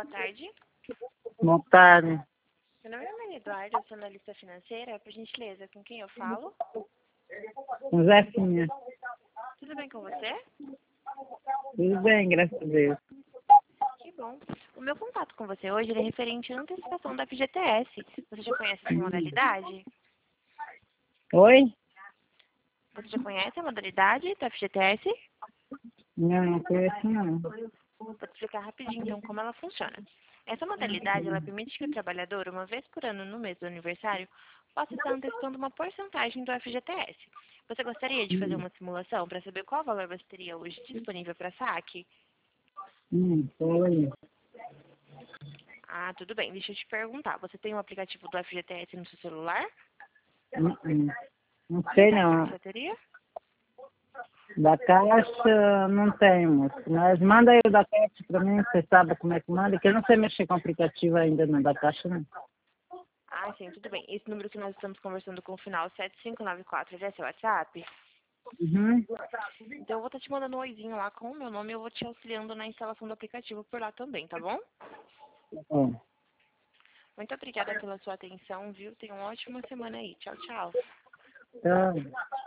boa tarde. Boa tarde. Meu nome é Maria Eduarda, eu sou analista financeira. Por gentileza, com quem eu falo? Com Zefinha. Tudo bem com você? Tudo bem, graças a Deus. Que bom. O meu contato com você hoje é referente à antecipação da FGTS. Você já conhece essa modalidade? Oi? Você já conhece a modalidade da FGTS? Não conheço não. Vou te explicar rapidinho então como ela funciona. Essa modalidade ela permite que o trabalhador, uma vez por ano no mês do aniversário, possa estar antecipando uma porcentagem do FGTS. Você gostaria de fazer uma simulação para saber qual valor você teria hoje disponível para saque? Fala aí. Ah, tudo bem. Deixa eu te perguntar. Você tem um aplicativo do FGTS no seu celular? Não E a sei taxa que não. você teria? Da Caixa não tem, moço. Mas manda aí o da Caixa pra mim, você sabe como é que manda, que eu não sei mexer com aplicativo ainda não, da Caixa não. Ah, sim, tudo bem. Esse número que nós estamos conversando com o final 7594 já é seu WhatsApp? Uhum. Então eu vou estar te mandando um oizinho lá com o meu nome e eu vou te auxiliando na instalação do aplicativo por lá também, tá bom? Bom, Muito obrigada pela sua atenção, viu? Tenha uma ótima semana aí. Tchau, tchau. então...